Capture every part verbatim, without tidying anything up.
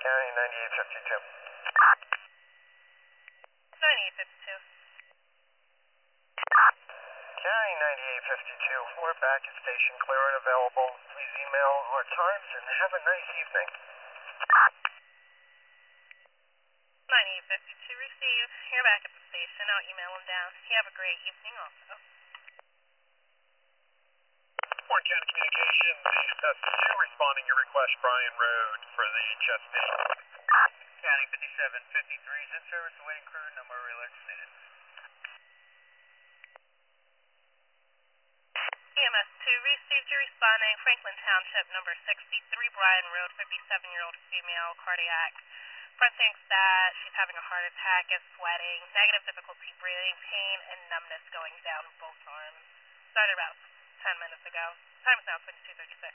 County ninety-eight fifty-two. ninety-eight fifty-two. County ninety-eight fifty-two, we're back at station clear and available. Please email our times and have a nice evening. ninety-eight fifty-two, receive. You're back at the station. I'll email them down. You have a great evening also. Warren County Communications, East S two, responding your request, Bryan Road for the Chesapeake. County fifty-seven fifty-three is in service, awaiting crew, no more alerts needed. E M S two, received. You're responding. Franklin Township, number sixty-three, Bryan Road, fifty-seven-year-old female, cardiac. Fronting stat, she's having a heart attack, is sweating, negative difficulty breathing, pain, and numbness going down both arms. Started about ten minutes ago. Time is now twenty-two thirty-six.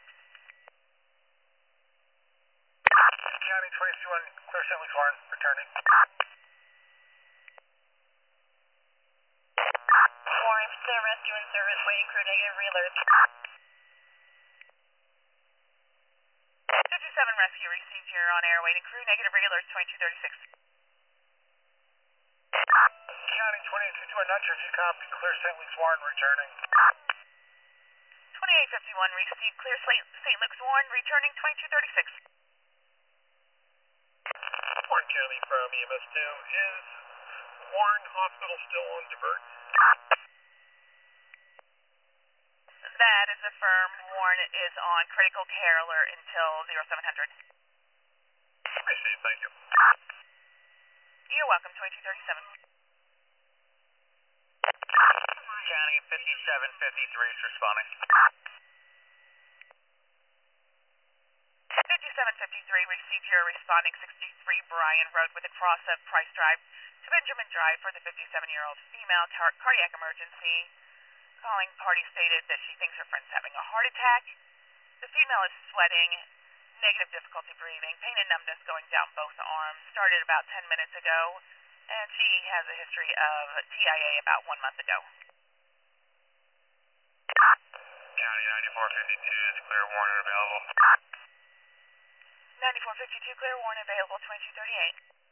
County twenty-two one, clear Saint Louis Warren, returning. Warren, clear rescue in service, waiting crew, negative realert. fifty-seven rescue received, you're on air, waiting crew, negative realert, twenty-two thirty-six. County twenty-two two, I'm not sure if you copy, clear Saint Louis Warren, returning. twenty-eight fifty-one, received, clear Saint Luke's Warren, returning, twenty-two thirty-six. Warren County from E M S two, is Warren Hospital still on divert? That is affirmed. Warren is on critical care alert until zero seven hundred. Received, thank you. You're welcome, twenty-two thirty-seven. County fifty-seven fifty-three is responding. fifty-seven fifty-three, received, you're responding, sixty-three Bryan Road with a cross of Price Drive to Benjamin Drive for the fifty-seven-year-old female, car cardiac emergency. Calling party stated that she thinks her friend's having a heart attack. The female is sweating, negative difficulty breathing, pain and numbness going down both arms. Started about ten minutes ago, and she has a history of T I A about one month ago. County ninety-four fifty-two is clear Warren available. ninety-four fifty-two, clear Warren available, twenty-two thirty-eight.